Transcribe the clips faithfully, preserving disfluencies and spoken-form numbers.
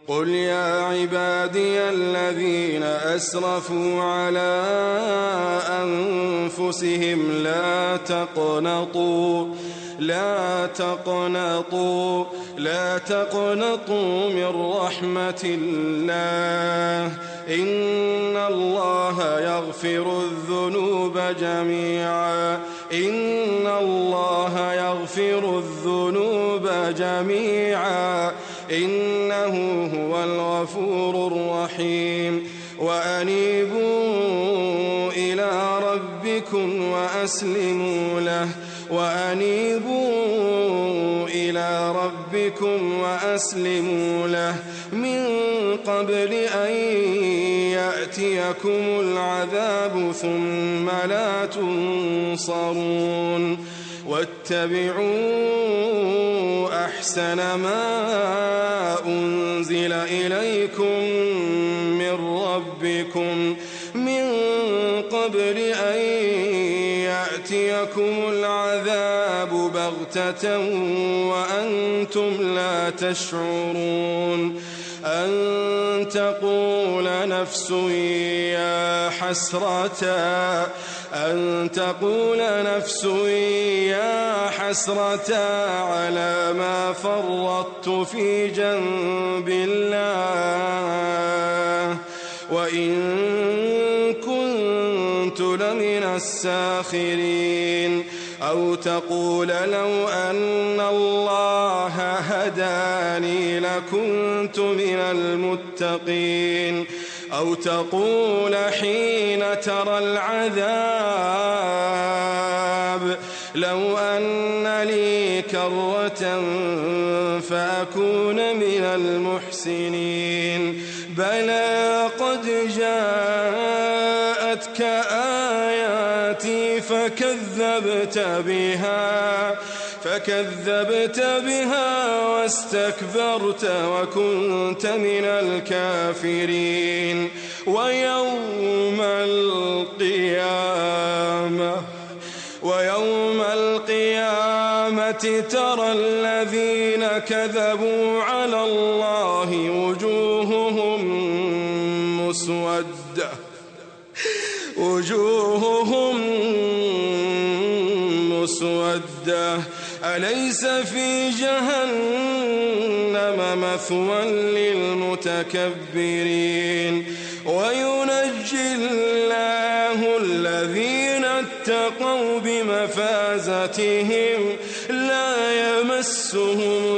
قل يا عبادي الذين أسرفوا على أنفسهم لا تقنطوا لا تقنطوا لا تقنطوا من رحمة الله إن الله يغفر الذنوب جميعا إن الله يغفر الذنوب جميعا إنه هو الغفور الرحيم وأنيبوا إلى ربكم وأسلموا له وأنيبوا إلى ربكم وأسلموا له من قبل أن يأتيكم العذاب ثم لا تنصرون واتبعوا أحسن ما أنزل إليكم من ربكم من قبل أن يأتيكم العذاب بغتة وأنتم لا تشعرون أن تقول نفس يا حسرة أن تقول نفس يا حسرة على ما فرطت في جنب الله وإن كنت لمن الساخرين أو تقول لو أن الله هداني لكنت من المتقين أو تقول حين ترى العذاب لو أن لي كرة فأكون من المحسنين بلى قد جاءتك آياتي فكذبت بها فكذبت بها واستكبرت وكنت من الكافرين ويوم القيامة ويوم القيامة ترى الذين كذبوا على الله وجوههم مسودة وجوههم مسودة أليس في جهنم مثوى للمتكبرين وينجي الله الذين اتقوا بمفازتهم لا يمسهم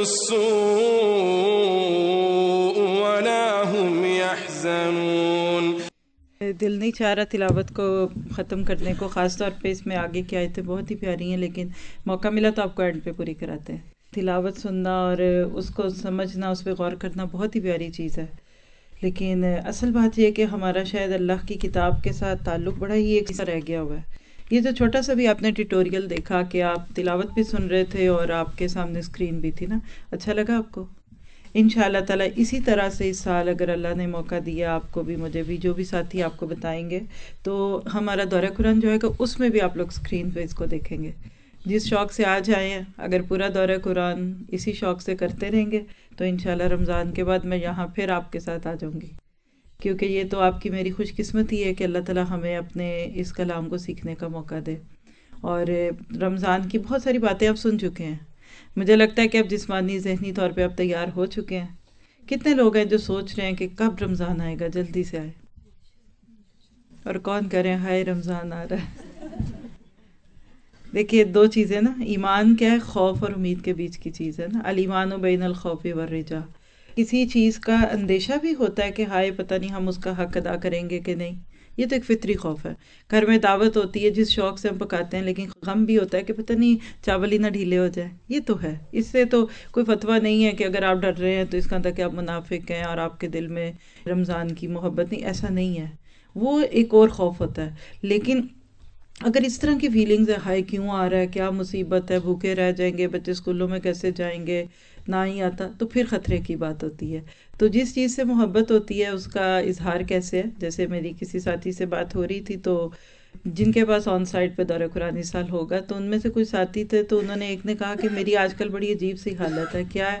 السوء ولا هم يحزنون। दिल नहीं चाह रहा तिलावत को ख़त्म करने को, ख़ास तौर पे इसमें आगे की आयतें बहुत ही प्यारी हैं, लेकिन मौका मिला तो आपको एंड पे पूरी कराते हैं। तिलावत सुनना और उसको समझना, उस पर गौर करना बहुत ही प्यारी चीज़ है, लेकिन असल बात यह है कि हमारा शायद अल्लाह की किताब के साथ ताल्लुक़ बड़ा ही एक सा रह गया हुआ है। ये जो छोटा सा भी आपने ट्यूटोरियल देखा कि आप तिलावत भी सुन रहे थे और आपके सामने स्क्रीन भी थी ना, अच्छा लगा आपको? इंशाअल्लाह ताला इसी तरह से इस साल अगर अल्लाह ने मौका दिया आपको भी, मुझे भी, जो भी साथी आपको बताएंगे, तो हमारा दौरा कुरान जो है उसमें भी आप लोग स्क्रीन पे इसको देखेंगे। जिस शौक़ से आज आए हैं, अगर पूरा दौरा कुरान इसी शौक़ से करते रहेंगे तो इंशाअल्लाह रमज़ान के बाद मैं यहाँ फिर आपके साथ आ जाऊँगी, क्योंकि ये तो आपकी मेरी खुशकिस्मती है कि अल्लाह ताला हमें अपने इस कलाम को सीखने का मौका दे। और रमज़ान की बहुत सारी बातें आप सुन चुके हैं, मुझे लगता है कि अब जिस्मानी ज़हनी तौर पे आप तैयार हो चुके हैं। कितने लोग हैं जो सोच रहे हैं कि कब रमज़ान आएगा, जल्दी से आए, और कौन कह रहे हैं हाय रमज़ान आ रहा है। देखिए दो चीज़ें ना, ईमान क्या है, खौफ और उम्मीद के बीच की चीज़ है ना, अल ईमान बैनल खौफि वर रिजा। किसी चीज़ का अंदेशा भी होता है कि हाय पता नहीं हम उसका हक अदा करेंगे कि नहीं, ये तो एक फितरी खौफ है। घर में दावत होती है जिस शौक़ से हम पकाते हैं, लेकिन गम भी होता है कि पता नहीं चावल ही ना ढीले हो जाए, ये तो है। इससे तो कोई फतवा नहीं है कि अगर आप डर रहे हैं तो इसका मतलब कि आप मुनाफिक हैं और आपके दिल में रमज़ान की मोहब्बत नहीं, ऐसा नहीं है, वो एक और खौफ होता है। लेकिन अगर इस तरह की फीलिंग्स है, हाय क्यों आ रहा है, क्या मुसीबत है, भूखे रह जाएंगे, बच्चे स्कूलों में कैसे जाएंगे, ना ही आता, तो फिर ख़तरे की बात होती है। तो जिस चीज़ से मोहब्बत होती है उसका इजहार कैसे है। जैसे मेरी किसी साथी से बात हो रही थी, तो जिनके पास ऑन साइट पे दौरा कुरान इस साल होगा, तो उनमें से कुछ साथी थे, तो उन्होंने एक ने कहा कि मेरी आजकल बड़ी अजीब सी हालत है। क्या है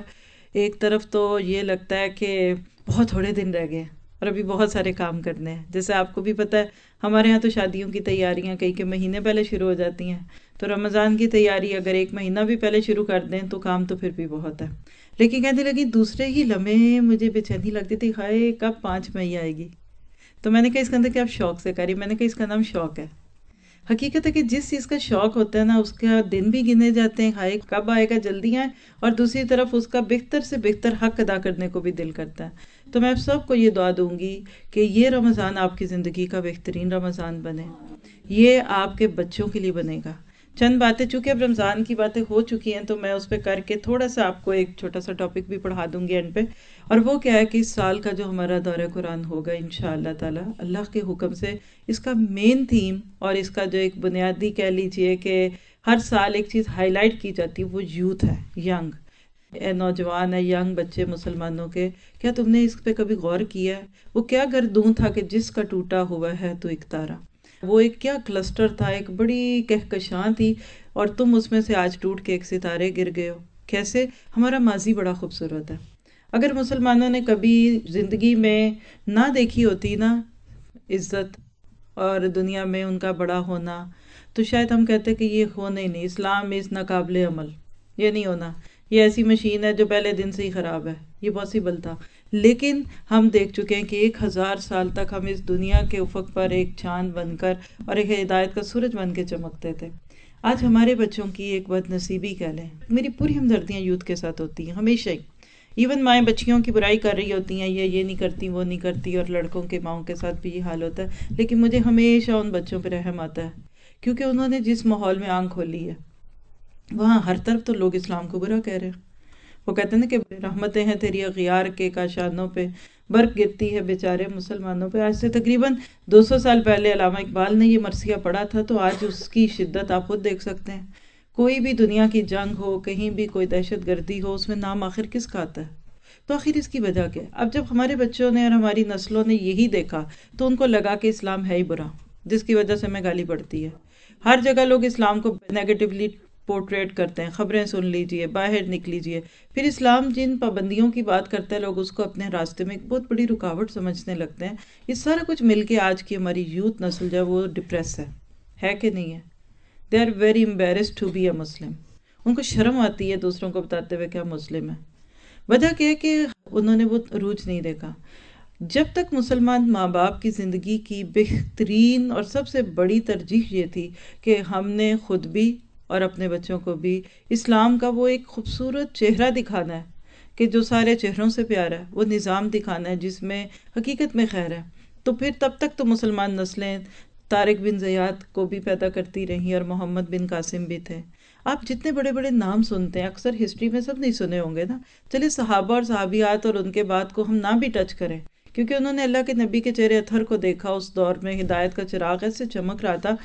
ایک طرف تو یہ لگتا ہے کہ بہت تھوڑے دن رہ گئے اور ابھی بہت سارے کام کرنے ہیں. جیسے آپ کو بھی پتہ ہے ہمارے ہاں تو شادیوں کی تیاریاں کئی کے مہینے پہلے شروع ہو جاتی ہیں، تو رمضان کی تیاری اگر ایک مہینہ بھی پہلے شروع کر دیں تو کام تو پھر بھی بہت ہے. لیکن کہنے لگی دوسرے ہی لمحے مجھے بے چینی لگتی تھی، ہائے کب پانچ مئی آئے گی. تو میں نے کہا اس کے اندر کیا آپ شوق سے کری، میں نے کہا اس کا نام شوق ہے. حقیقت ہے کہ جس چیز کا شوق ہوتا ہے نا اس کا دن بھی گنے جاتے ہیں، ہائے کب آئے گا جلدی آئے، اور دوسری طرف اس کا بہتر سے بہتر حق ادا کرنے کو بھی دل کرتا ہے. تو میں سب کو یہ دعا دوں گی کہ یہ رمضان آپ کی زندگی کا بہترین رمضان بنے، یہ آپ کے بچوں کے لیے بنے گا. چند باتیں چونکہ اب رمضان کی باتیں ہو چکی ہیں تو میں اس پہ کر کے تھوڑا سا آپ کو ایک چھوٹا سا ٹاپک بھی پڑھا دوں گی اینڈ پہ. اور وہ کیا ہے کہ اس سال کا جو ہمارا دورہ قرآن ہوگا انشاءاللہ تعالی اللہ کے حکم سے، اس کا مین تھیم اور اس کا جو ایک بنیادی کہہ لیجئے کہ ہر سال ایک چیز ہائی لائٹ کی جاتی ہے وہ یوتھ ہے، ینگ اے نوجوان ہے، ینگ بچے مسلمانوں کے. کیا تم نے اس پہ کبھی غور کیا ہے وہ کیا گردوں تھا کہ جس کا ٹوٹا ہوا ہے تو ایک تارا، وہ ایک کیا کلسٹر تھا، ایک بڑی کہکشاں تھی، اور تم اس میں سے آج ٹوٹ کے ایک ستارے گر گئے ہو. کیسے ہمارا ماضی بڑا خوبصورت ہے. اگر مسلمانوں نے کبھی زندگی میں نہ دیکھی ہوتی نا عزت اور دنیا میں ان کا بڑا ہونا، تو شاید ہم کہتے کہ یہ ہونا ہی نہیں، اسلام از ناقابل عمل، یہ نہیں ہونا، یہ ایسی مشین ہے جو پہلے دن سے ہی خراب ہے، یہ پاسبل تھا. لیکن ہم دیکھ چکے ہیں کہ ایک ہزار سال تک ہم اس دنیا کے افق پر ایک چاند بن کر اور ایک ہدایت کا سورج بن کے چمکتے تھے. آج ہمارے بچوں کی ایک بد نصیبی کہہ لیں، میری پوری ہمدردیاں یوتھ کے ساتھ ہوتی ہیں ہمیشہ ہی. ایون مائیں بچیوں کی برائی کر رہی ہوتی ہیں، یہ یہ نہیں کرتی وہ نہیں کرتی، اور لڑکوں کے ماؤں کے ساتھ بھی یہ حال ہوتا ہے. لیکن مجھے ہمیشہ ان بچوں پہ رحم آتا ہے، کیونکہ انہوں نے جس ماحول میں آنکھ کھولی ہے وہاں ہر طرف تو لوگ اسلام کو برا کہہ رہے ہیں. وہ کہتے ہیں نا کہ رحمتیں ہیں تیری اغیار کے کاشانوں پہ، برف گرتی ہے بیچارے مسلمانوں پہ. آج سے تقریباً دو سو سال پہلے علامہ اقبال نے یہ مرثیہ پڑھا تھا، تو آج اس کی شدت آپ خود دیکھ سکتے ہیں. کوئی بھی دنیا کی جنگ ہو، کہیں بھی کوئی دہشت گردی ہو، اس میں نام آخر کس کا آتا ہے؟ تو آخر اس کی وجہ کیا ہے؟ اب جب ہمارے بچوں نے اور ہماری نسلوں نے یہی دیکھا تو ان کو لگا کہ اسلام ہے ہی برا، جس کی وجہ سے ہمیں گالی پڑتی ہے. ہر جگہ لوگ اسلام کو نیگیٹیولی پورٹریٹ کرتے ہیں، خبریں سن لیجئے، باہر نکلیجئے. پھر اسلام جن پابندیوں کی بات کرتا ہے لوگ اس کو اپنے راستے میں ایک بہت بڑی رکاوٹ سمجھنے لگتے ہیں. یہ سارا کچھ مل کے آج کی ہماری یوتھ نسل جو ہے وہ ڈپریس ہے ہے کہ نہیں ہے؟ They are very embarrassed to be a Muslim. ان کو شرم آتی ہے دوسروں کو بتاتے ہوئے کہ ہم مسلم ہیں. وجہ کیا ہے کہ انہوں نے وہ عروج نہیں دیکھا. جب تک مسلمان ماں باپ کی زندگی کی بہترین اور سب سے بڑی ترجیح یہ تھی کہ ہم نے خود بھی اور اپنے بچوں کو بھی اسلام کا وہ ایک خوبصورت چہرہ دکھانا ہے کہ جو سارے چہروں سے پیارا ہے، وہ نظام دکھانا ہے جس میں حقیقت میں خیر ہے. تو پھر تب تک تو مسلمان نسلیں طارق بن زیاد کو بھی پیدا کرتی رہیں اور محمد بن قاسم بھی تھے. آپ جتنے بڑے بڑے نام سنتے ہیں اکثر ہسٹری میں سب نہیں سنے ہوں گے نا. چلے صحابہ اور صحابیات اور ان کے بعد کو ہم نہ بھی ٹچ کریں، کیونکہ انہوں نے اللہ کے نبی کے چہرے اطہر کو دیکھا، اس دور میں ہدایت کا چراغ ایسے چمک رہا تھا،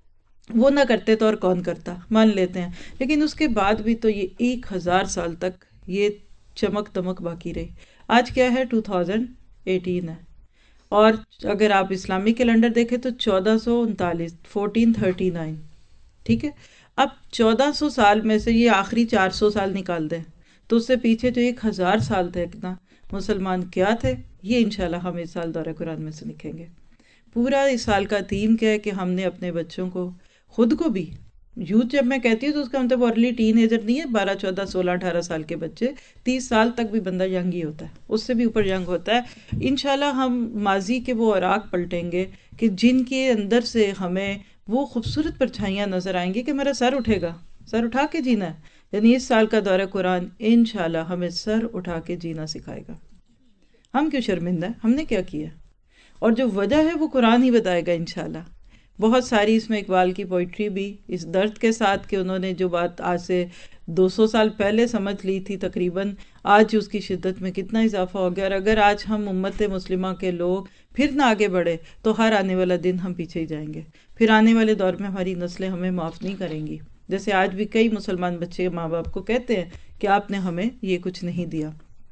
وہ نہ کرتے تو اور کون کرتا، مان لیتے ہیں. لیکن اس کے بعد بھی تو یہ ایک ہزار سال تک یہ چمک دمک باقی رہی. آج کیا ہے؟ ٹو تھاؤزینڈ ایٹین ہے، اور اگر آپ اسلامی کیلنڈر دیکھیں تو چودہ سو انتالیس فورٹین تھرٹی نائن. ٹھیک ہے، اب چودہ سو سال میں سے یہ آخری چار سو سال نکال دیں تو اس سے پیچھے جو ایک ہزار سال تھے نا مسلمان کیا تھے، یہ انشاءاللہ ہم اس سال دورہ قرآن میں سے لکھیں گے. پورا اس سال کا تھیم کیا ہے کہ ہم نے اپنے بچوں کو، خود کو بھی، یوتھ جب میں کہتی ہوں تو اس کا مطلب ارلی ٹین ایجر نہیں ہے، بارہ چودہ سولہ اٹھارہ سال کے بچے، تیس سال تک بھی بندہ ینگ ہی ہوتا ہے، اس سے بھی اوپر ینگ ہوتا ہے. انشاءاللہ ہم ماضی کے وہ اوراق پلٹیں گے کہ جن کے اندر سے ہمیں وہ خوبصورت پرچھائیاں نظر آئیں گی کہ میرا سر اٹھے گا، سر اٹھا کے جینا ہے. یعنی اس سال کا دورہ قرآن انشاءاللہ ہمیں سر اٹھا کے جینا سکھائے گا. ہم کیوں شرمندہ ہیں؟ ہم نے کیا کیا؟ اور جو وجہ ہے وہ قرآن ہی بتائے گا انشاءاللہ. بہت ساری اس میں اقبال کی پوئٹری بھی اس درد کے ساتھ کہ انہوں نے جو بات آج سے دو سو سال پہلے سمجھ لی تھی تقریباً، آج اس کی شدت میں کتنا اضافہ ہو گیا. اور اگر آج ہم امت مسلمہ کے لوگ پھر نہ آگے بڑھے تو ہر آنے والا دن ہم پیچھے ہی جائیں گے. پھر آنے والے دور میں ہماری نسلیں ہمیں معاف نہیں کریں گی. جیسے آج بھی کئی مسلمان بچے ماں باپ کو کہتے ہیں کہ آپ نے ہمیں یہ کچھ نہیں دیا.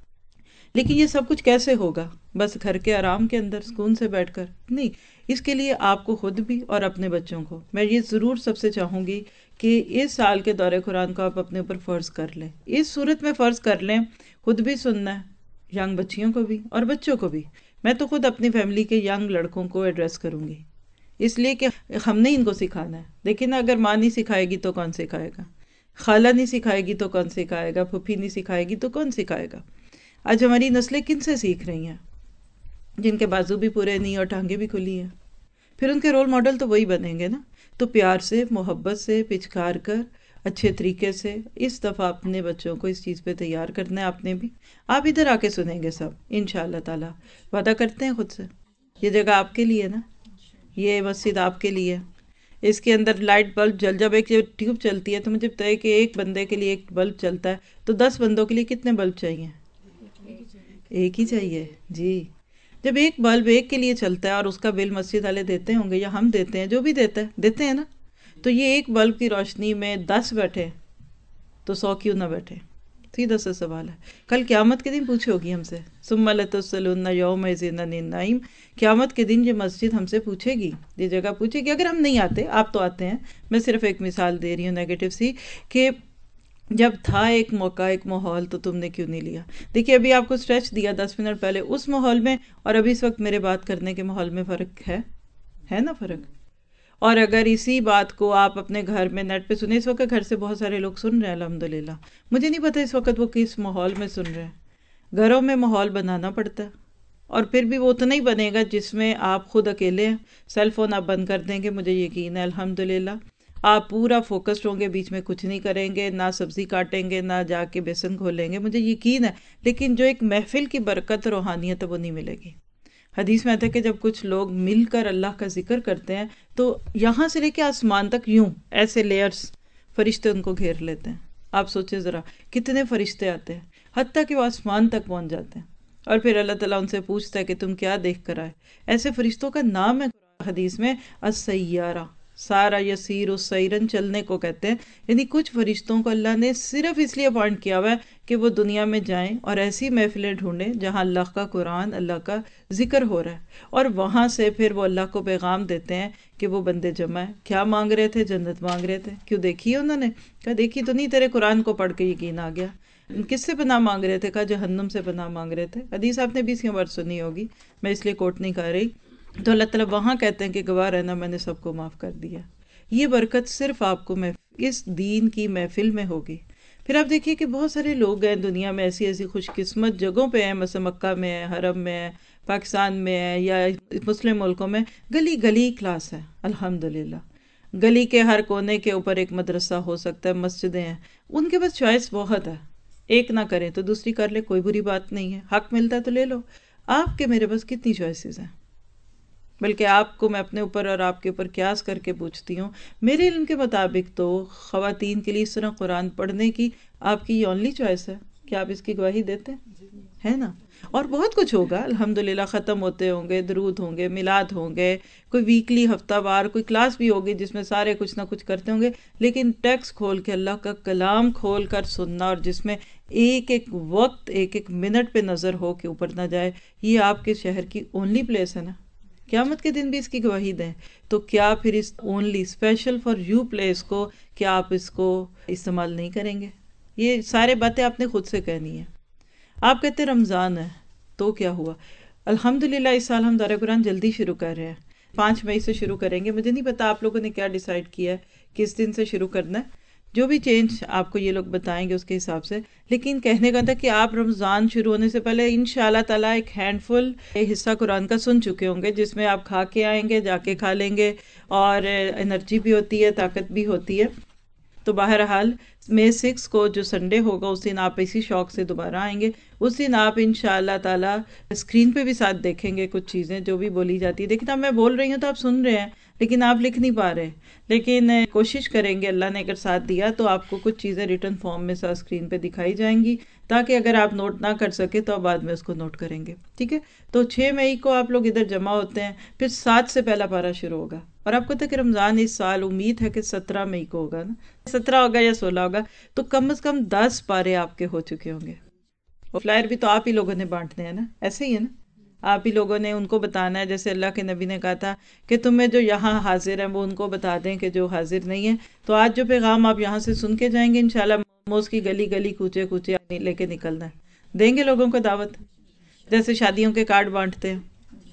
لیکن یہ سب کچھ کیسے ہوگا؟ بس گھر کے آرام کے اندر سکون سے بیٹھ کر نہیں. اس کے لیے آپ کو خود بھی اور اپنے بچوں کو میں یہ ضرور سب سے چاہوں گی کہ اس سال کے دورے قرآن کو آپ اپنے اوپر فرض کر لیں، اس صورت میں فرض کر لیں، خود بھی سننا ہے، ینگ بچیوں کو بھی اور بچوں کو بھی۔ میں تو خود اپنی فیملی کے ینگ لڑکوں کو ایڈریس کروں گی، اس لیے کہ ہم نے ان کو سکھانا ہے۔ لیکن اگر ماں نہیں سکھائے گی تو کون سکھائے گا، خالہ نہیں سکھائے گی تو کون سکھائے گا، پھوپھی نہیں سکھائے گی تو کون سکھائے گا۔ آج ہماری نسلیں کن سے سیکھ رہی ہیں؟ جن کے بازو بھی پورے نہیں اور ٹانگیں بھی کھلی ہیں، پھر ان کے رول ماڈل تو وہی بنیں گے نا۔ تو پیار سے، محبت سے، پچکار کر، اچھے طریقے سے اس دفعہ اپنے بچوں کو اس چیز پہ تیار کرنا ہے۔ آپ نے بھی، آپ ادھر آ کے سنیں گے سب انشاءاللہ تعالیٰ، وعدہ کرتے ہیں خود سے۔ یہ جگہ آپ کے لیے نا، یہ مسجد آپ کے لیے، اس کے اندر لائٹ بلب جل، جب ایک ٹیوب چلتی ہے تو مجھے بتائیے کہ ایک بندے کے لیے ایک بلب چلتا ہے تو دس بندوں کے لیے کتنے بلب چاہیے؟ ایک ہی چاہیے جی۔ جب ایک بلب ایک کے لیے چلتا ہے اور اس کا بل مسجد والے دیتے ہوں گے یا ہم دیتے ہیں، جو بھی دیتا ہے دیتے ہیں نا، تو یہ ایک بلب کی روشنی میں دس بیٹھے تو سو کیوں نہ بیٹھے؟ سیدھا سا سوال ہے۔ کل قیامت کے دن پوچھے ہوگی ہم سے، ثم لتسألن یومئذ عن النعیم، قیامت کے دن یہ مسجد ہم سے پوچھے گی، یہ جگہ پوچھے گی۔ اگر ہم نہیں آتے، آپ تو آتے ہیں، میں صرف ایک مثال دے رہی ہوں نیگیٹو سی، کہ جب تھا ایک موقع، ایک ماحول، تو تم نے کیوں نہیں لیا؟ دیکھیے ابھی آپ کو اسٹریچ دیا دس منٹ پہلے، اس ماحول میں اور ابھی اس وقت میرے بات کرنے کے ماحول میں فرق ہے ہے نا فرق؟ اور اگر اسی بات کو آپ اپنے گھر میں نیٹ پہ سنیں، اس وقت گھر سے بہت سارے لوگ سن رہے ہیں الحمدللہ، مجھے نہیں پتہ اس وقت وہ کس ماحول میں سن رہے ہیں۔ گھروں میں ماحول بنانا پڑتا ہے، اور پھر بھی وہ اتنا ہی بنے گا جس میں آپ خود اکیلے ہیں۔ سیل فون آپ بند کر دیں گے، مجھے یقین ہے الحمدللہ آپ پورا فوکسڈ ہوں گے، بیچ میں کچھ نہیں کریں گے، نہ سبزی کاٹیں گے، نہ جا کے بیسن کھولیں گے، مجھے یقین ہے۔ لیکن جو ایک محفل کی برکت روحانیت وہ نہیں ملے گی۔ حدیث میں آتا ہے کہ جب کچھ لوگ مل کر اللہ کا ذکر کرتے ہیں تو یہاں سے لے کے آسمان تک یوں ایسے لیئرز فرشتے ان کو گھیر لیتے ہیں۔ آپ سوچیں ذرا کتنے فرشتے آتے ہیں، حتیٰ کہ وہ آسمان تک پہنچ جاتے ہیں، اور پھر اللہ تعالیٰ ان سے پوچھتا ہے کہ تم کیا دیکھ کر آئے؟ ایسے فرشتوں کا نام ہے حدیث میں السیارہ، سارا یسیر السیرن، چلنے کو کہتے ہیں۔ یعنی کچھ فرشتوں کو اللہ نے صرف اس لیے اپوائنٹ کیا ہوا ہے کہ وہ دنیا میں جائیں اور ایسی محفلیں ڈھونڈیں جہاں اللہ کا قرآن، اللہ کا ذکر ہو رہا ہے، اور وہاں سے پھر وہ اللہ کو پیغام دیتے ہیں کہ وہ بندے جمع ہیں، کیا مانگ رہے تھے؟ جنت مانگ رہے تھے۔ کیوں دیکھی ہے انہوں نے؟ کہا دیکھی تو نہیں، تیرے قرآن کو پڑھ کے یقین آ گیا۔ کس سے پناہ مانگ رہے تھے؟ کہا جہنم سے پناہ مانگ رہے تھے۔ حدیث آپ نے بیسویں بار سنی ہوگی، میں اس لیے کوٹ نہیں کر رہی۔ تو اللہ تعالیٰ وہاں کہتے ہیں کہ گواہ رہنا میں نے سب کو معاف کر دیا۔ یہ برکت صرف آپ کو اس دین کی محفل میں ہوگی۔ پھر آپ دیکھیے کہ بہت سارے لوگ ہیں دنیا میں ایسی ایسی خوش قسمت جگہوں پہ ہیں، مثلا مکہ میں ہے، حرم میں ہے، پاکستان میں ہے، یا مسلم ملکوں میں گلی گلی کلاس ہے الحمدللہ۔ گلی کے ہر کونے کے اوپر ایک مدرسہ ہو سکتا ہے، مسجدیں ہیں، ان کے پاس چوائس بہت ہے۔ ایک نہ کریں تو دوسری کر لے، کوئی بری بات نہیں ہے، حق ملتا ہے تو لے لو۔ آپ کے میرے پاس کتنی چوائسیز ہیں؟ بلکہ آپ کو میں اپنے اوپر اور آپ کے اوپر قیاس کر کے پوچھتی ہوں، میرے علم کے مطابق تو خواتین کے لیے اس طرح قرآن پڑھنے کی آپ کی یہ اونلی چوائس ہے کہ آپ اس کی گواہی دیتے ہیں نا۔ اور بہت کچھ ہوگا الحمدللہ، ختم ہوتے ہوں گے، درود ہوں گے، میلاد ہوں گے، کوئی ویکلی ہفتہ وار کوئی کلاس بھی ہوگی جس میں سارے کچھ نہ کچھ کرتے ہوں گے، لیکن ٹیکسٹ کھول کے اللہ کا کلام کھول کر سننا، اور جس میں ایک ایک وقت ایک ایک منٹ پہ نظر ہو کہ اوپر نہ جائے، یہ آپ کے شہر کی اونلی پلیس ہے نا۔ قیامت کے دن بھی اس کی گواہی دیں تو کیا پھر اس only special for you place کو کیا آپ اس کو استعمال نہیں کریں گے؟ یہ سارے باتیں آپ نے خود سے کہنی ہے۔ آپ کہتے رمضان ہے تو کیا ہوا؟ الحمدللہ اس سال ہم دورہ قرآن جلدی شروع کر رہے ہیں، پانچ مئی سے شروع کریں گے۔ مجھے نہیں پتا آپ لوگوں نے کیا ڈیسائیڈ کیا ہے کس دن سے شروع کرنا ہے، جو بھی چینج آپ کو یہ لوگ بتائیں گے اس کے حساب سے، لیکن کہنے کا تھا کہ آپ رمضان شروع ہونے سے پہلے انشاءاللہ تعالیٰ ایک ہینڈ فل حصہ قرآن کا سن چکے ہوں گے، جس میں آپ کھا کے آئیں گے، جا کے کھا لیں گے، اور انرجی بھی ہوتی ہے، طاقت بھی ہوتی ہے۔ تو بہرحال مئی سکس کو جو سنڈے ہوگا اس دن آپ اسی شوق سے دوبارہ آئیں گے، اس دن آپ انشاءاللہ تعالیٰ اسکرین پہ بھی ساتھ دیکھیں گے کچھ چیزیں جو بھی بولی جاتی ہے۔ دیکھیں اب میں بول رہی ہوں تو آپ سن رہے ہیں لیکن آپ لکھ نہیں پا رہے، لیکن کوشش کریں گے، اللہ نے اگر ساتھ دیا تو آپ کو کچھ چیزیں ریٹن فارم میں ساتھ اسکرین پہ دکھائی جائیں گی، تاکہ اگر آپ نوٹ نہ کر سکے تو آپ بعد میں اس کو نوٹ کریں گے، ٹھیک ہے؟ تو چھ مئی کو آپ لوگ ادھر جمع ہوتے ہیں، پھر سات سے پہلا پارہ شروع ہوگا، اور آپ کو تک رمضان اس سال امید ہے کہ سترہ مئی کو ہوگا نا، سترہ ہوگا یا سولہ ہوگا، تو کم از کم دس پارے آپ کے ہو چکے ہوں گے، اور فلائر بھی تو آپ ہی لوگوں نے بانٹنے ہیں نا، ایسے ہی ہے نا؟ آپ ہی لوگوں نے ان کو بتانا ہے، جیسے اللہ کے نبی نے کہا تھا کہ تمہیں جو یہاں حاضر ہیں وہ ان کو بتا دیں کہ جو حاضر نہیں ہیں. تو آج جو پیغام آپ یہاں سے سن کے جائیں گے انشاءاللہ موموز کی گلی گلی کوچے کوچے لے کے نکلنا ہے. دیں گے لوگوں کو دعوت، جیسے شادیوں کے کارڈ بانٹتے ہیں،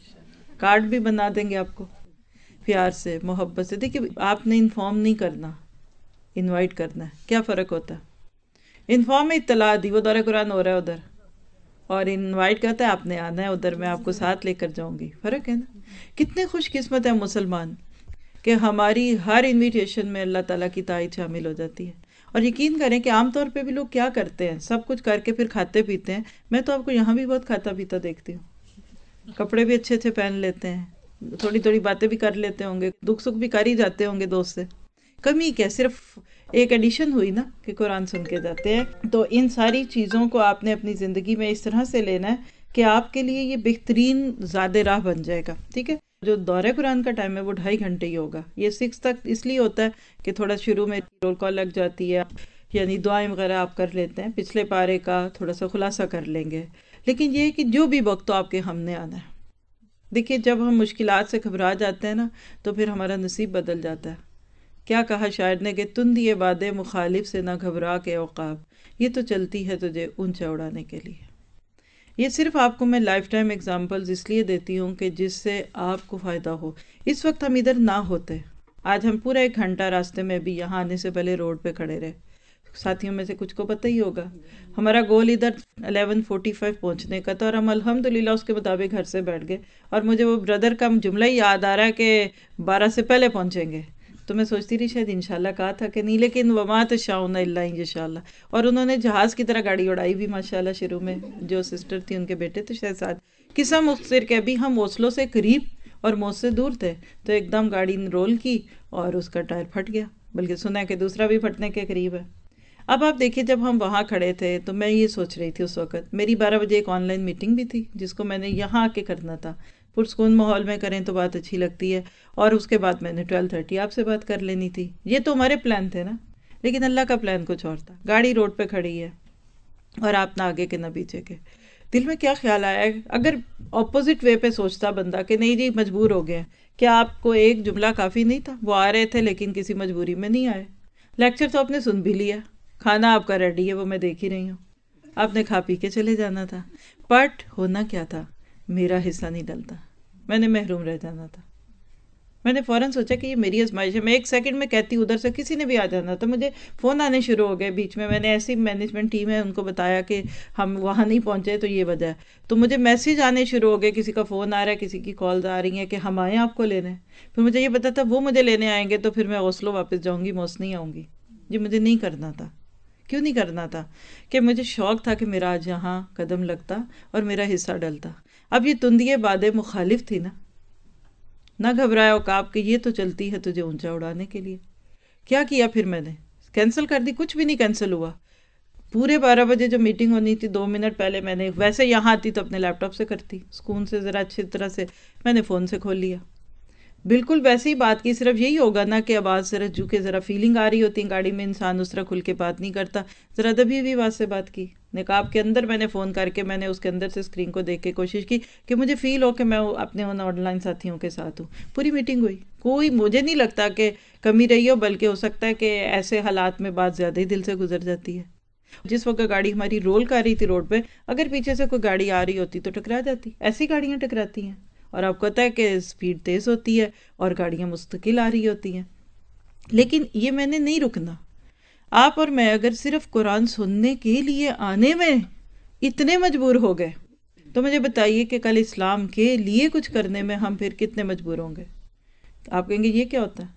کارڈ بھی بنا دیں گے آپ کو پیار سے محبت سے. دیکھیے آپ نے انفارم نہیں کرنا، انوائٹ کرنا ہے. کیا فرق ہوتا ہے؟ انفارم میں اطلاع دی، وہ دورہ قرآن ہو رہا ہے ادھر، اور انوائٹ کرتا ہے آپ نے آنا ہے ادھر، میں آپ کو ساتھ لے کر جاؤں گی. فرق ہے نا. کتنے خوش قسمت ہیں مسلمان کہ ہماری ہر انویٹیشن میں اللہ تعالیٰ کی تائید شامل ہو جاتی ہے. اور یقین کریں کہ عام طور پہ بھی لوگ کیا کرتے ہیں، سب کچھ کر کے پھر کھاتے پیتے ہیں. میں تو آپ کو یہاں بھی بہت کھاتا پیتا دیکھتی ہوں، کپڑے بھی اچھے اچھے پہن لیتے ہیں، تھوڑی تھوڑی باتیں بھی کر لیتے ہوں گے، دکھ سکھ بھی کر ہی جاتے ہوں گے دوست سے. کمی کیا، صرف ایک ایڈیشن ہوئی نا کہ قرآن سن کے جاتے ہیں. تو ان ساری چیزوں کو آپ نے اپنی زندگی میں اس طرح سے لینا ہے کہ آپ کے لیے یہ بہترین زاد راہ بن جائے گا. ٹھیک ہے، جو دورہ قرآن کا ٹائم ہے وہ ڈھائی گھنٹے ہی ہوگا. یہ سکس تک اس لیے ہوتا ہے کہ تھوڑا شروع میں رول کال لگ جاتی ہے، یعنی دعائیں وغیرہ آپ کر لیتے ہیں، پچھلے پارے کا تھوڑا سا خلاصہ کر لیں گے. لیکن یہ ہے کہ جو بھی وقت تو آپ کے ہم نے آنا ہے. دیکھیے جب ہم مشکلات سے گھبرا جاتے ہیں نا تو پھر ہمارا نصیب بدل جاتا ہے. کیا کہا شاعر نے کہ تندیے بادے مخالف سے نہ گھبرا کے عقاب، یہ تو چلتی ہے تجھے اونچا اڑانے کے لیے. یہ صرف آپ کو میں لائف ٹائم ایگزامپلز اس لیے دیتی ہوں کہ جس سے آپ کو فائدہ ہو. اس وقت ہم ادھر نہ ہوتے، آج ہم پورا ایک گھنٹہ راستے میں بھی یہاں آنے سے پہلے روڈ پہ کھڑے رہے. ساتھیوں میں سے کچھ کو پتہ ہی ہوگا ہمارا گول ادھر الیون فورٹی فائیو پہنچنے کا تھا، اور ہم الحمدللہ اس کے مطابق گھر سے بیٹھ گئے. اور مجھے وہ بردر کا جملہ ہی یاد آ رہا ہے کہ بارہ سے پہلے پہنچیں گے. تو میں سوچتی رہی شاید انشاءاللہ کہا تھا کہ نہیں، لیکن وما تشاؤون الا ان یشاء اللہ. اور انہوں نے جہاز کی طرح گاڑی اڑائی بھی ماشاءاللہ. شروع میں جو سسٹر تھی ان کے بیٹے تو شاید ساتھ قصہ مختصر کہ ابھی ہم اوسلو سے قریب اور موت سے دور تھے، تو ایک دم گاڑی نے رول کی اور اس کا ٹائر پھٹ گیا، بلکہ سنا ہے کہ دوسرا بھی پھٹنے کے قریب ہے. اب آپ دیکھیے جب ہم وہاں کھڑے تھے تو میں یہ سوچ رہی تھی اس وقت میری بارہ بجے ایک آن لائن میٹنگ بھی تھی جس کو میں نے یہاں آ کے کرنا تھا. پرسکون ماحول میں کریں تو بات اچھی لگتی ہے. اور اس کے بعد میں نے ٹویلو تھرٹی آپ سے بات کر لینی تھی. یہ تو ہمارے پلان تھے نا، لیکن اللہ کا پلان کچھ اور تھا. گاڑی روڈ پہ کھڑی ہے اور آپ نہ آگے کے نہ پیچھے کے. دل میں کیا خیال آیا ہے اگر اپوزٹ وے پہ سوچتا بندہ کہ نہیں جی مجبور ہو گئے، کیا آپ کو ایک جملہ کافی نہیں تھا؟ وہ آ رہے تھے لیکن کسی مجبوری میں نہیں آئے. لیکچر تو آپ نے سن بھی لیا، کھانا آپ کا ریڈی ہے وہ میں دیکھ ہی رہی ہوں، آپ نے کھا پی کے چلے جانا تھا. بٹ ہونا کیا تھا، میرا حصہ نہیں ڈلتا، میں نے محروم رہ جانا تھا. میں نے فوراً سوچا کہ یہ میری آزمائش ہے. میں ایک سیکنڈ میں کہتی ادھر سے کسی نے بھی آ جانا تھا. مجھے فون آنے شروع ہو گئے بیچ میں. میں نے ایسی مینجمنٹ ٹیم ہے ان کو بتایا کہ ہم وہاں نہیں پہنچے تو یہ وجہ ہے. تو مجھے میسیج آنے شروع ہو گئے، کسی کا فون آ رہا ہے، کسی کی کالز آ رہی ہیں کہ ہم آئیں آپ کو لینے. پھر مجھے یہ پتا تھا وہ مجھے لینے آئیں گے تو پھر میں اوسلو واپس جاؤں گی، موس نہیں آؤں گی. یہ مجھے نہیں کرنا تھا. کیوں نہیں کرنا تھا؟ کہ مجھے شوق تھا کہ میرا آج یہاں قدم لگتا اور میرا حصہ ڈلتا. اب یہ تندیے بادیں مخالف تھی نا، نہ گھبرائے عقاب کہ یہ تو چلتی ہے تجھے اونچا اڑانے کے لیے. کیا کیا پھر میں نے کینسل کر دی. کچھ بھی نہیں کینسل ہوا. پورے بارہ بجے جو میٹنگ ہونی تھی دو منٹ پہلے میں نے، ویسے یہاں آتی تو اپنے لیپ ٹاپ سے کرتی سکون سے ذرا اچھی طرح سے، میں نے فون سے کھول لیا. بالکل ویسے ہی بات کی. صرف یہی ہوگا نا کہ آواز ذرا جو کہ ذرا فیلنگ آ رہی ہوتی ہے گاڑی میں، انسان اس طرح کھل کے بات نہیں کرتا. ذرا دبی ہوئی آواز سے بات کی. نقاب کے اندر میں نے فون کر کے میں نے اس کے اندر سے اسکرین کو دیکھ کے کوشش کی کہ مجھے فیل ہو کہ میں اپنے ان آن لائن ساتھیوں کے ساتھ ہوں. پوری میٹنگ ہوئی، کوئی مجھے نہیں لگتا کہ کمی رہی ہو، بلکہ ہو سکتا ہے کہ ایسے حالات میں بات زیادہ ہی دل سے گزر جاتی ہے. جس وقت گاڑی ہماری رول کر رہی تھی روڈ پہ، اگر پیچھے سے کوئی گاڑی آ رہی ہوتی تو ٹکرا جاتی. ایسی گاڑیاں ٹکراتی ہیں اور آپ کو پتہ ہے کہ سپیڈ تیز ہوتی ہے اور گاڑیاں مستقل آ رہی ہوتی ہیں. لیکن یہ میں نے نہیں رکنا. آپ اور میں اگر صرف قرآن سننے کے لیے آنے میں اتنے مجبور ہو گئے تو مجھے بتائیے کہ کل اسلام کے لیے کچھ کرنے میں ہم پھر کتنے مجبور ہوں گے. آپ کہیں گے یہ کیا ہوتا ہے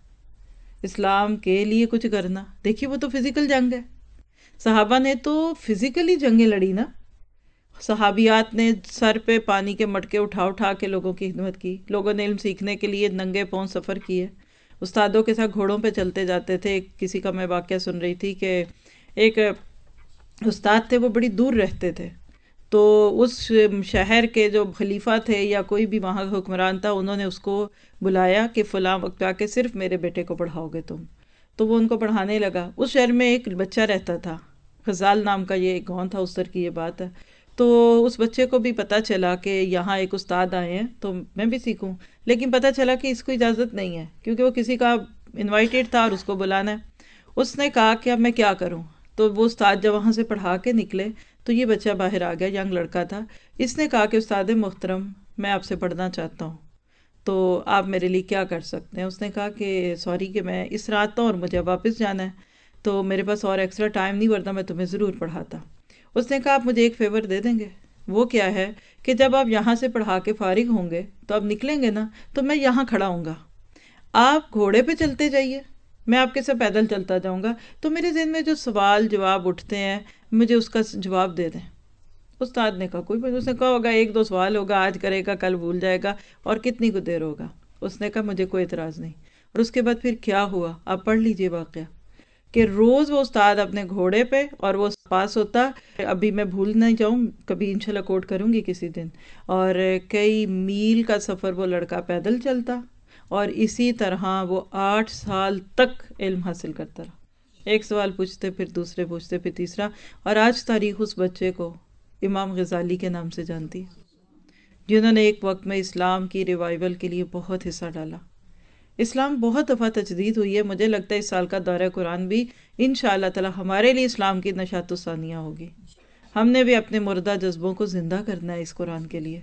اسلام کے لیے کچھ کرنا؟ دیکھیے وہ تو فزیکل جنگ ہے. صحابہ نے تو فزیکلی جنگیں لڑی نا. صحابیات نے سر پہ پانی کے مٹکے اٹھا اٹھا کے لوگوں کی خدمت کی. لوگوں نے علم سیکھنے کے لیے ننگے پاؤں سفر کیے. استادوں کے ساتھ گھوڑوں پہ چلتے جاتے تھے. کسی کا میں واقعہ سن رہی تھی کہ ایک استاد تھے، وہ بڑی دور رہتے تھے، تو اس شہر کے جو خلیفہ تھے یا کوئی بھی وہاں کا حکمران تھا، انہوں نے اس کو بلایا کہ فلاں وقت آ کے صرف میرے بیٹے کو پڑھاؤ گے تم. تو وہ ان کو پڑھانے لگا. اس شہر میں ایک بچہ رہتا تھا، غزال نام کا، یہ ایک گاؤں تھا اس طرح کی یہ بات ہے. تو اس بچے کو بھی پتہ چلا کہ یہاں ایک استاد آئے ہیں تو میں بھی سیکھوں، لیکن پتہ چلا کہ اس کو اجازت نہیں ہے کیونکہ وہ کسی کا انوائٹیڈ تھا اور اس کو بلانا ہے۔ اس نے کہا کہ اب میں کیا کروں؟ تو وہ استاد جب وہاں سے پڑھا کے نکلے تو یہ بچہ باہر آ گیا، ینگ لڑکا تھا۔ اس نے کہا کہ استاد محترم میں آپ سے پڑھنا چاہتا ہوں، تو آپ میرے لیے کیا کر سکتے ہیں؟ اس نے کہا کہ سوری کہ میں اس رات تو اور مجھے واپس جانا ہے، تو میرے پاس اور ایکسٹرا ٹائم نہیں، ورنہ میں تمہیں ضرور پڑھاتا۔ اس نے کہا آپ مجھے ایک فیور دے دیں گے؟ وہ کیا ہے کہ جب آپ یہاں سے پڑھا کے فارغ ہوں گے تو آپ نکلیں گے نا، تو میں یہاں کھڑا ہوں گا، آپ گھوڑے پہ چلتے جائیے، میں آپ کے ساتھ پیدل چلتا جاؤں گا، تو میرے ذہن میں جو سوال جواب اٹھتے ہیں مجھے اس کا جواب دے دیں۔ استاد نے کہا کوئی بات، اس نے کہا ہوگا ایک دو سوال ہوگا، آج کرے گا کل بھول جائے گا، اور کتنی کو دیر ہوگا؟ اس نے کہا مجھے کوئی اعتراض نہیں۔ اور اس کے بعد پھر کیا ہوا آپ پڑھ لیجئے واقعہ، کہ روز وہ استاد اپنے گھوڑے پہ اور وہ پاس ہوتا، ابھی میں بھول نہیں جاؤں، کبھی انشاءاللہ کوٹ کروں گی کسی دن، اور کئی میل کا سفر وہ لڑکا پیدل چلتا، اور اسی طرح وہ آٹھ سال تک علم حاصل کرتا رہا، ایک سوال پوچھتے پھر دوسرے پوچھتے پھر تیسرا، اور آج تاریخ اس بچے کو امام غزالی کے نام سے جانتی ہے، جنہوں نے ایک وقت میں اسلام کی ریوائول کے لیے بہت حصہ ڈالا۔ اسلام بہت دفعہ تجدید ہوئی ہے، مجھے لگتا ہے اس سال کا دورہ قرآن بھی انشاءاللہ تعالی ہمارے لیے اسلام کی نشاط ثانیہ ہوگی، ہم نے بھی اپنے مردہ جذبوں کو زندہ کرنا ہے اس قرآن کے لیے۔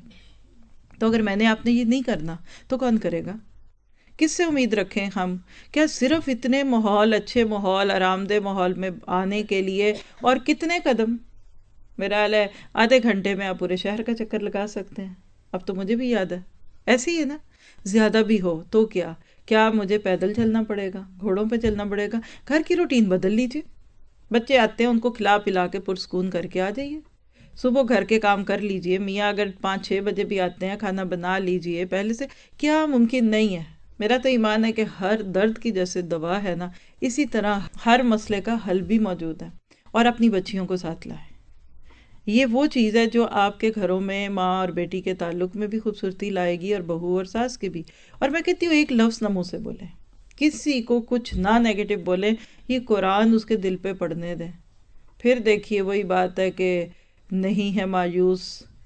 تو اگر میں نے آپ نے یہ نہیں کرنا تو کون کرے گا؟ کس سے امید رکھیں ہم؟ کیا صرف اتنے ماحول، اچھے ماحول، آرام دہ ماحول میں آنے کے لیے، اور کتنے قدم؟ میرا حال ہے آدھے گھنٹے میں آپ پورے شہر کا چکر لگا سکتے ہیں، اب تو مجھے بھی یاد ہے، ایسے ہی ہے نا؟ زیادہ بھی ہو تو کیا کیا مجھے پیدل چلنا پڑے گا، گھوڑوں پہ چلنا پڑے گا؟ گھر کی روٹین بدل لیجیے، بچے آتے ہیں ان کو کھلا پلا کے پرسکون کر کے آ جائیے، صبح گھر کے کام کر لیجئے، میاں اگر پانچ چھ بجے بھی آتے ہیں کھانا بنا لیجئے پہلے سے۔ کیا ممکن نہیں ہے؟ میرا تو ایمان ہے کہ ہر درد کی جیسے دوا ہے نا، اسی طرح ہر مسئلے کا حل بھی موجود ہے، اور اپنی بچیوں کو ساتھ لائیں۔ یہ وہ چیز ہے جو آپ کے گھروں میں ماں اور بیٹی کے تعلق میں بھی خوبصورتی لائے گی، اور بہو اور ساس کے بھی۔ اور میں کہتی ہوں ایک لفظ نہ منہ سے بولیں، کسی کو کچھ نہ نیگیٹو بولیں، یہ قرآن اس کے دل پہ پڑھنے دیں، پھر دیکھیے وہی بات ہے کہ نہیں ہے مایوس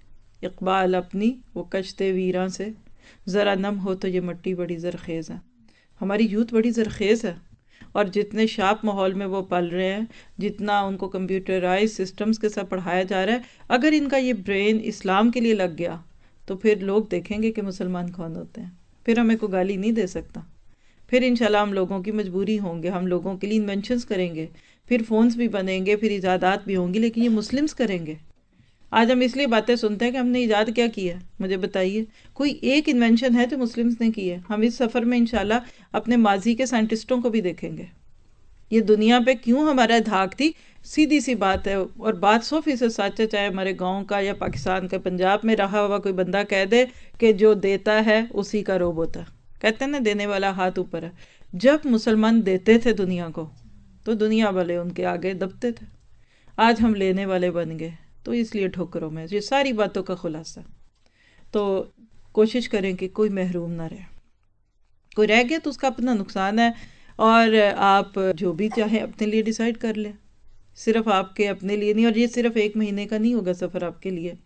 اقبال اپنی وہ کشتے ویراں سے، ذرا نم ہو تو یہ مٹی بڑی زرخیز ہے۔ ہماری یوتھ بڑی زرخیز ہے، اور جتنے شارپ ماحول میں وہ پل رہے ہیں، جتنا ان کو کمپیوٹرائز سسٹمز کے ساتھ پڑھایا جا رہا ہے، اگر ان کا یہ برین اسلام کے لیے لگ گیا تو پھر لوگ دیکھیں گے کہ مسلمان کون ہوتے ہیں، پھر ہمیں کوئی گالی نہیں دے سکتا، پھر انشاءاللہ ہم لوگوں کی مجبوری ہوں گے، ہم لوگوں کے لیے انوینشنز کریں گے، پھر فونز بھی بنیں گے، پھر ایجادات بھی ہوں گی، لیکن یہ مسلمز کریں گے۔ آج ہم اس لیے باتیں سنتے ہیں کہ ہم نے ایجاد کیا کیا ہے، مجھے بتائیے کوئی ایک انوینشن ہے جو مسلمز نے کی ہے؟ ہم اس سفر میں انشاءاللہ اپنے ماضی کے سائنٹسٹوں کو بھی دیکھیں گے، یہ دنیا پہ کیوں ہمارا دھاک تھی۔ سیدھی سی بات ہے، اور بات سو فیصد سچ ہے، چاہے ہمارے گاؤں کا یا پاکستان کا پنجاب میں رہا ہوا کوئی بندہ کہہ دے کہ جو دیتا ہے اسی کا روب ہوتا ہے، کہتے ہیں نا دینے والا ہاتھ اوپر ہے۔ جب مسلمان دیتے تھے دنیا کو تو دنیا والے ان کے آگے دبتے تھے، آج ہم لینے والے بن گئے، تو اس لیے ٹھوکروں میں یہ ساری باتوں کا خلاصہ۔ تو کوشش کریں کہ کوئی محروم نہ رہے، کوئی رہ گیا تو اس کا اپنا نقصان ہے، اور آپ جو بھی چاہیں اپنے لیے ڈیسائیڈ کر لیں، صرف آپ کے اپنے لیے نہیں، اور یہ صرف ایک مہینے کا نہیں ہوگا سفر آپ کے لیے۔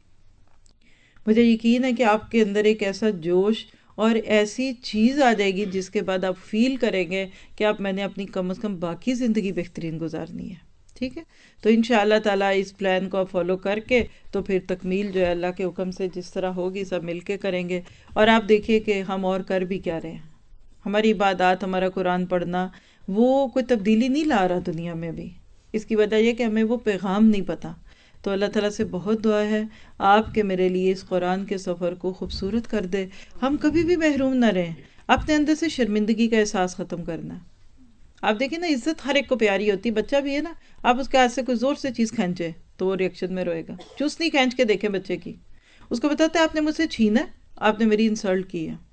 مجھے یقین ہے کہ آپ کے اندر ایک ایسا جوش اور ایسی چیز آ جائے گی جس کے بعد آپ فیل کریں گے کہ آپ میں نے اپنی کم از کم باقی زندگی بہترین گزارنی ہے، ٹھیک ہے؟ تو انشاءاللہ تعالیٰ اس پلان کو آپ فالو کر کے تو پھر تکمیل جو ہے اللہ کے حکم سے جس طرح ہوگی سب مل کے کریں گے۔ اور آپ دیکھیے کہ ہم اور کر بھی کیا رہے ہیں، ہماری عبادات، ہمارا قرآن پڑھنا وہ کوئی تبدیلی نہیں لا رہا دنیا میں بھی، اس کی وجہ یہ کہ ہمیں وہ پیغام نہیں پتہ۔ تو اللہ تعالیٰ سے بہت دعا ہے آپ کے میرے لیے اس قرآن کے سفر کو خوبصورت کر دے، ہم کبھی بھی محروم نہ رہیں، اپنے اندر سے شرمندگی کا احساس ختم کرنا۔ آپ دیکھیں نا، عزت ہر ایک کو پیاری ہوتی، بچہ بھی ہے نا، آپ اس کے ہاتھ سے کوئی زور سے چیز کھینچے تو وہ ریئیکشن میں روئے گا، چوسنی کھینچ کے دیکھیں بچے کی، اس کو بتاتے آپ نے مجھ سے چھینا ہے، آپ نے میری انسلٹ کی ہے۔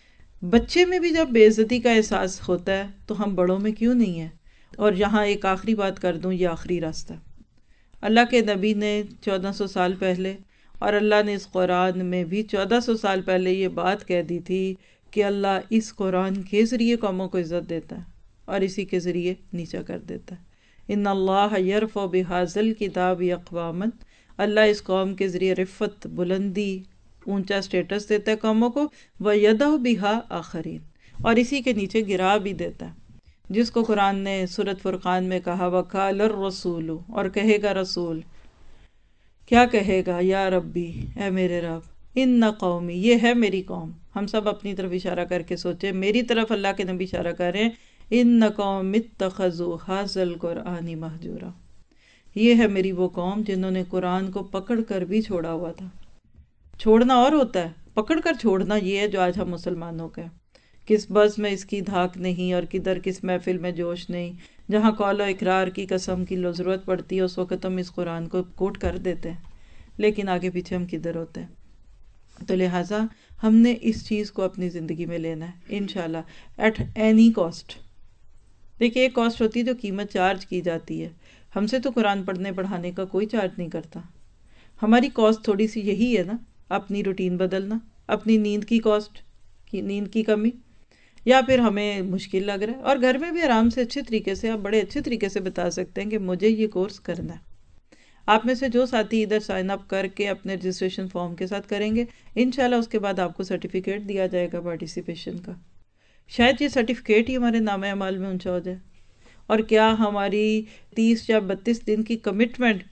بچے میں بھی جب بے عزتی کا احساس ہوتا ہے تو ہم بڑوں میں کیوں نہیں ہیں؟ اور یہاں ایک آخری بات کر دوں، یہ آخری راستہ اللہ کے نبی نے چودہ سو سال پہلے، اور اللہ نے اس قرآن میں بھی چودہ سو سال پہلے یہ بات کہہ دی تھی کہ اللہ اس قرآن کے ذریعے قوموں کو عزت دیتا ہے اور اسی کے ذریعے نیچا کر دیتا ہے۔ ان اللہ یرفع بہذا الکتاب اقواما، اللہ اس قوم کے ذریعے رفت، بلندی، اونچا سٹیٹس دیتا ہے قوموں کو، وَيَدَعُ بِهَا آخَرِينَ، اور اسی کے نیچے گرا بھی دیتا ہے، جس کو قرآن نے سورۃ فرقان میں کہا وَقَالَ الرَّسُولُ، اور کہے گا رسول، کیا کہے گا؟ یا ربی، اے میرے رب، ان قومی، یہ ہے میری قوم۔ ہم سب اپنی طرف اشارہ کر کے سوچیں، میری طرف اللہ کے نبی اشارہ کریں، ان قوم اتخذوا ھذا القرآن مہجورا، یہ ہے میری وہ قوم جنہوں نے قرآن کو پکڑ کر بھی چھوڑا ہوا تھا۔ چھوڑنا اور ہوتا ہے، پکڑ کر چھوڑنا یہ ہے جو آج ہم مسلمانوں کا ہے۔ کس بز میں اس کی دھاک نہیں، اور کدھر کس محفل میں جوش نہیں، جہاں قول و اقرار کی قسم کی ضرورت پڑتی ہے اس وقت ہم اس قرآن کو کوٹ کر دیتے ہیں، لیکن آگے پیچھے ہم کدھر ہوتے ہیں۔ تو لہٰذا ہم نے اس چیز کو اپنی زندگی میں لینا ہے انشاءاللہ، ایٹ اینی کاسٹ۔ دیکھیے ایک کاسٹ ہوتی ہے جو قیمت چارج کی جاتی ہے، ہم سے تو قرآن پڑھنے پڑھانے کا کوئی چارج نہیں کرتا۔ ہماری کاسٹ تھوڑی سی یہی ہے نا، اپنی روٹین بدلنا، اپنی نیند کی کاسٹ، کی نیند کی کمی، یا پھر ہمیں مشکل لگ رہا ہے، اور گھر میں بھی آرام سے اچھے طریقے سے آپ بڑے اچھے طریقے سے بتا سکتے ہیں کہ مجھے یہ کورس کرنا ہے۔ آپ میں سے جو ساتھی ادھر سائن اپ کر کے اپنے رجسٹریشن فارم کے ساتھ کریں گے، انشاءاللہ اس کے بعد آپ کو سرٹیفکیٹ دیا جائے گا پارٹیسپیشن کا۔ شاید یہ سرٹیفکیٹ ہی ہمارے نام اعمال میں اونچا ہو جائے، اور کیا ہماری تیس یا بتیس دن کی کمٹمنٹ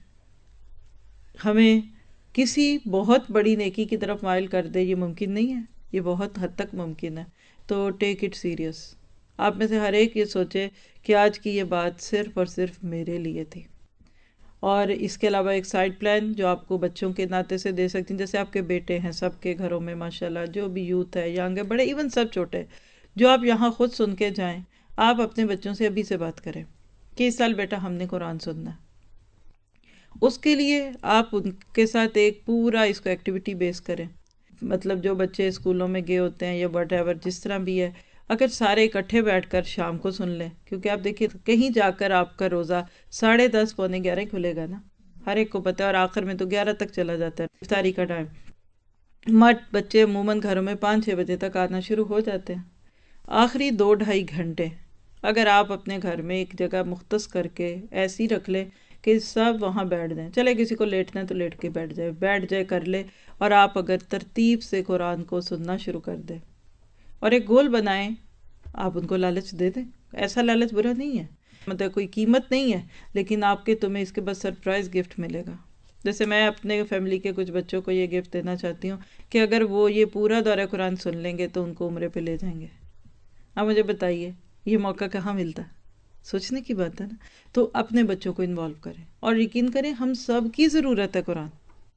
ہمیں کسی بہت بڑی نیکی کی طرف مائل کر دے؟ یہ ممکن نہیں ہے، یہ بہت حد تک ممکن ہے۔ تو ٹیک اٹ سیریس۔ آپ میں سے ہر ایک یہ سوچے کہ آج کی یہ بات صرف اور صرف میرے لیے تھی، اور اس کے علاوہ ایک سائڈ پلان جو آپ کو بچوں کے ناطے سے دے سکتی ہیں، جیسے آپ کے بیٹے ہیں، سب کے گھروں میں ماشاءاللہ جو بھی یوتھ ہے، ینگ ہے، بڑے، ایون سب چھوٹے، جو آپ یہاں خود سن کے جائیں، آپ اپنے بچوں سے ابھی سے بات کریں کہ اس سال بیٹا ہم نے قرآن سننا ہے۔ اس کے لیے آپ ان کے ساتھ ایک پورا اس کو ایکٹیویٹی بیس کریں، مطلب جو بچے اسکولوں میں گئے ہوتے ہیں یا وٹ ایور جس طرح بھی ہے، اگر سارے اکٹھے بیٹھ کر شام کو سن لیں، کیونکہ آپ دیکھیے کہیں جا کر آپ کا روزہ ساڑھے دس پونے گیارہ کھلے گا نا، ہر ایک کو پتہ ہے، اور آخر میں تو گیارہ تک چلا جاتا ہے افطاری کا ٹائم۔ مٹ بچے عموماً گھروں میں پانچ چھ بجے تک آنا شروع ہو جاتے ہیں۔ آخری دو ڈھائی گھنٹے اگر آپ اپنے گھر میں ایک جگہ مختص کر کے ایسی رکھ لیں کہ سب وہاں بیٹھ جائیں، چلے کسی کو لیٹنا ہے تو لیٹ کے بیٹھ جائے، بیٹھ جائے کر لے، اور آپ اگر ترتیب سے قرآن کو سننا شروع کر دیں اور ایک گول بنائیں، آپ ان کو لالچ دے دیں۔ ایسا لالچ برا نہیں ہے، مطلب کوئی قیمت نہیں ہے، لیکن آپ کے تمہیں اس کے بعد سرپرائز گفٹ ملے گا۔ جیسے میں اپنے فیملی کے کچھ بچوں کو یہ گفٹ دینا چاہتی ہوں کہ اگر وہ یہ پورا دورہ قرآن سن لیں گے تو ان کو عمرے پہ لے جائیں گے۔ اب مجھے بتائیے یہ موقع کہاں ملتا ہے؟ سوچنے کی بات ہے نا۔ تو اپنے بچوں کو انوالو کریں، اور یقین کریں ہم سب کی ضرورت ہے قرآن۔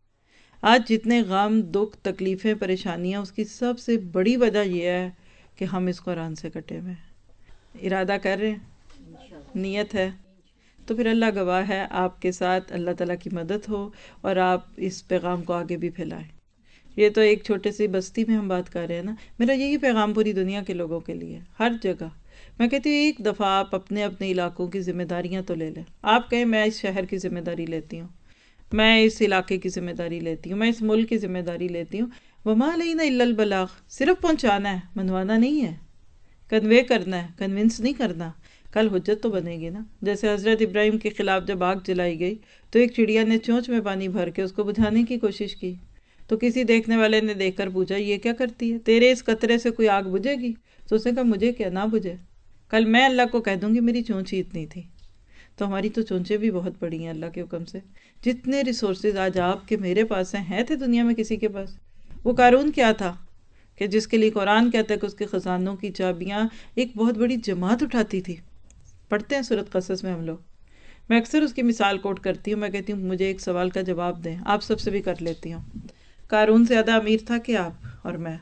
آج جتنے غم، دکھ، تکلیفیں، پریشانیاں، اس کی سب سے بڑی وجہ یہ ہے کہ ہم اس قرآن سے کٹے ہوئے ہیں۔ ارادہ کر رہے ہیں، نیت ہے، تو پھر اللہ گواہ ہے آپ کے ساتھ اللہ تعالیٰ کی مدد ہو، اور آپ اس پیغام کو آگے بھی پھیلائیں۔ یہ تو ایک چھوٹے سی بستی میں ہم بات کر رہے ہیں نا، میرا یہی پیغام پوری دنیا کے لوگوں کے لیے، ہر جگہ۔ میں کہتی ہوں ایک دفعہ آپ اپنے اپنے علاقوں کی ذمہ داریاں تو لے لیں۔ آپ کہیں میں اس شہر کی ذمہ داری لیتی ہوں، میں اس علاقے کی ذمہ داری لیتی ہوں، میں اس ملک کی ذمہ داری لیتی ہوں۔ وما علینا الا البلاغ، صرف پہنچانا ہے، منوانا نہیں ہے، کنوے کرنا ہے، کنونس نہیں کرنا۔ کل حجت تو بنے گی نا۔ جیسے حضرت ابراہیم کے خلاف جب آگ جلائی گئی تو ایک چڑیا نے چونچ میں پانی بھر کے اس کو بجھانے کی کوشش کی، تو کسی دیکھنے والے نے دیکھ کر پوچھا یہ کیا کرتی ہے، تیرے اس قطرے سے کوئی آگ بجھے گی؟ تو اس نے کہا مجھے کیا، نہ بجھے، کل میں اللہ کو کہہ دوں گی میری چونچ ہی اتنی تھی۔ تو ہماری تو چونچیں بھی بہت بڑی ہیں اللہ کے حکم سے۔ جتنے ریسورسز آج آپ کے میرے پاس ہیں، ہیں تھے دنیا میں کسی کے پاس؟ وہ قارون کیا تھا کہ جس کے لیے قرآن کہتا ہے کہ اس کے خزانوں کی چابیاں ایک بہت بڑی جماعت اٹھاتی تھی۔ پڑھتے ہیں سورۃ قصص میں ہم لوگ، میں اکثر اس کی مثال کوٹ کرتی ہوں، میں کہتی ہوں مجھے ایک سوال کا جواب دیں، آپ سب سے بھی کر لیتی ہوں، قارون سے زیادہ امیر تھا کہ آپ اور میں؟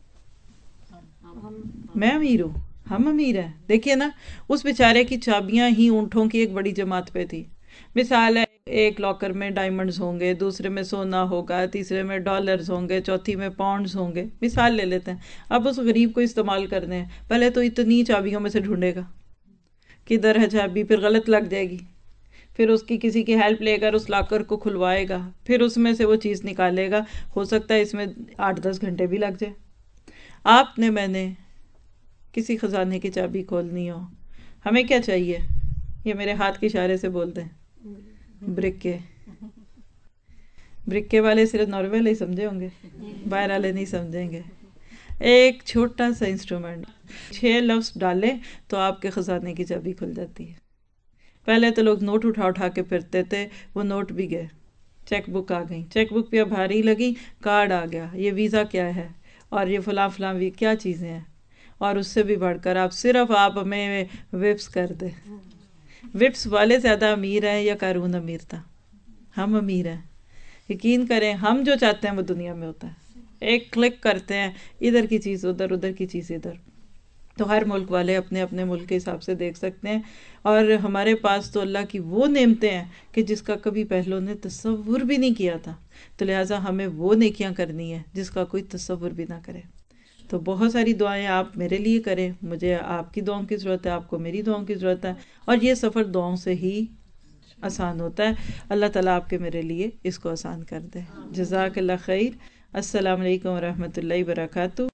میں امیر ہوں، ہم امیر ہیں۔ دیکھیے نا، اس بیچارے کی چابیاں ہی اونٹوں کی ایک بڑی جماعت پہ تھی۔ مثال ہے، ایک لاکر میں ڈائمنڈز ہوں گے، دوسرے میں سونا ہوگا، تیسرے میں ڈالرز ہوں گے، چوتھی میں پاؤنڈز ہوں گے، مثال لے لیتے ہیں۔ اب اس غریب کو استعمال کرنے ہیں، پہلے تو اتنی چابیوں میں سے ڈھونڈے گا، کدھر ہے چابی، پھر غلط لگ جائے گی، پھر اس کی کسی کی ہیلپ لے کر اس لاکر کو کھلوائے گا، پھر اس میں سے وہ چیز نکالے گا، ہو سکتا ہے اس میں آٹھ دس گھنٹے بھی لگ جائے۔ آپ نے میں نے کسی خزانے کی چابی کھولنی ہو، ہمیں کیا چاہیے؟ یہ میرے ہاتھ کے اشارے سے بول دیں، برک کے برکے والے صرف نارمل والے ہی سمجھے ہوں گے، باہر والے نہیں سمجھیں گے. ایک چھوٹا سا انسٹرومنٹ، چھ لفظ ڈالیں تو آپ کے خزانے کی چابی کھل جاتی ہے. پہلے تو لوگ نوٹ اٹھا اٹھا کے پھرتے تھے، وہ نوٹ بھی گئے. چیک بک آ گئی، چیک بک پہ بھاری لگی، کارڈ آ گیا، یہ ویزا کیا ہے اور یہ فلاں فلاں بھی کیا چیزیں ہیں. اور اس سے بھی بڑھ کر آپ صرف آپ ہمیں وپس کر دیں. وپس والے زیادہ امیر ہیں یا قارون امیر تھا؟ ہم امیر ہیں. یقین کریں ہم جو چاہتے ہیں وہ دنیا میں ہوتا ہے. ایک کلک کرتے ہیں، ادھر کی چیز ادھر، ادھر کی چیز ادھر. تو ہر ملک والے اپنے اپنے ملک کے حساب سے دیکھ سکتے ہیں. اور ہمارے پاس تو اللہ کی وہ نعمتیں ہیں کہ جس کا کبھی پہلوں نے تصور بھی نہیں کیا تھا. تو لہٰذا ہمیں وہ نیکیاں کرنی ہیں جس کا کوئی تصور بھی نہ کرے. تو بہت ساری دعائیں آپ میرے لیے کریں، مجھے آپ کی دعاؤں کی ضرورت ہے، آپ کو میری دعاؤں کی ضرورت ہے. اور یہ سفر دعاؤں سے ہی آسان ہوتا ہے. اللہ تعالیٰ آپ کے میرے لیے اس کو آسان کر دے. جزاک اللہ خیر. السلام علیکم ورحمۃ اللہ وبرکاتہ.